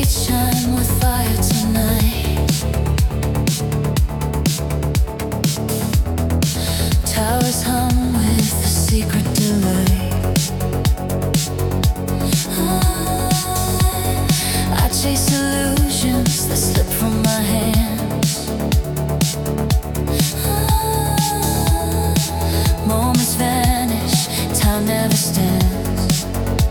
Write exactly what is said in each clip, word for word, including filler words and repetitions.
shine with fire tonight. Towers hum with a secret delight. I chase illusions that slip from my hands. Moments vanish, time never stands.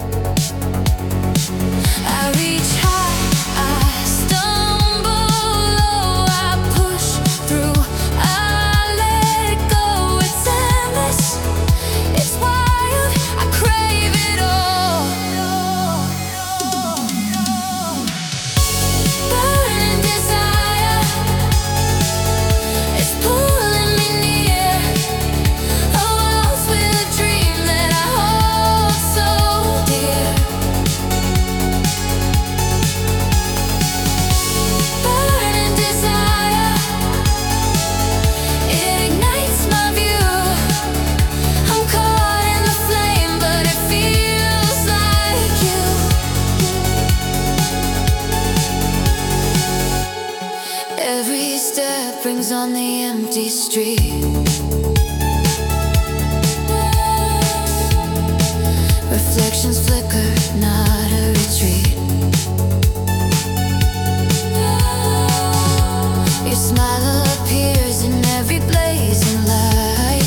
I reach high, I stumble low, I push through, I let go. It's endless, it's wild, I crave it all. Burning desire, it's pulling me near. A waltz with a dream that I hold so dear. Burning desire, it ignites my view. I'm caught in the flame, but it feels like you. Every step brings on the empty street. Reflections flicker, not a retreat. Your smile appears in every blazing light.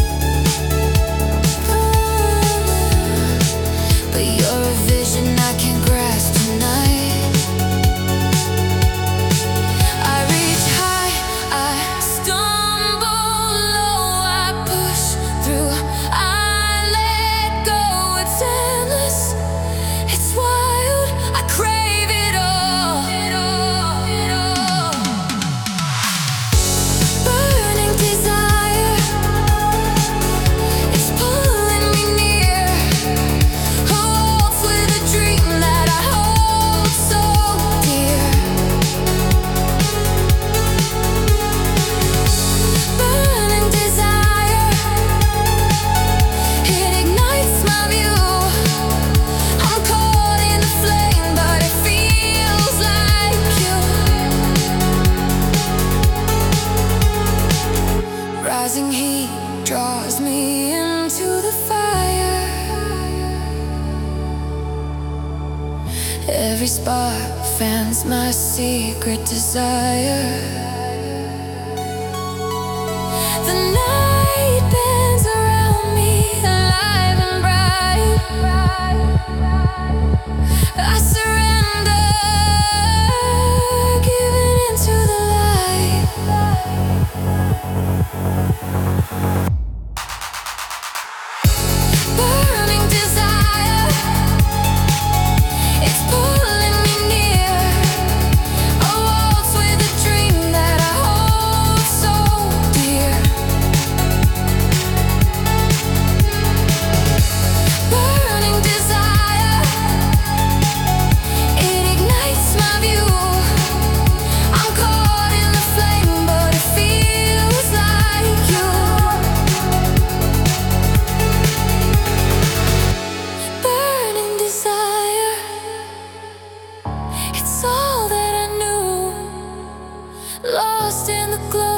But you're a vision I can't grasp tonight. I reach high, I stumble low, I push through, I let go. It's endless, it's wild, I crave it all. Burning desire, it's pulling me near. A waltz with a dream that I hold so dear. Burning desire, it ignites my view. I'm caught in the flame, but it feels like you. Rising heat draws me into the fire. Every spark fans my secret desire. The night bends around me, alive and bright. I surrender, giving into the light. Burning desire, it's pulling me near. A waltz with a dream that I hold so dear. Burning desire, it ignites my view. I'm caught in the flame, but it feels like you. Burning desire, it's all that I knew. Lost in the glow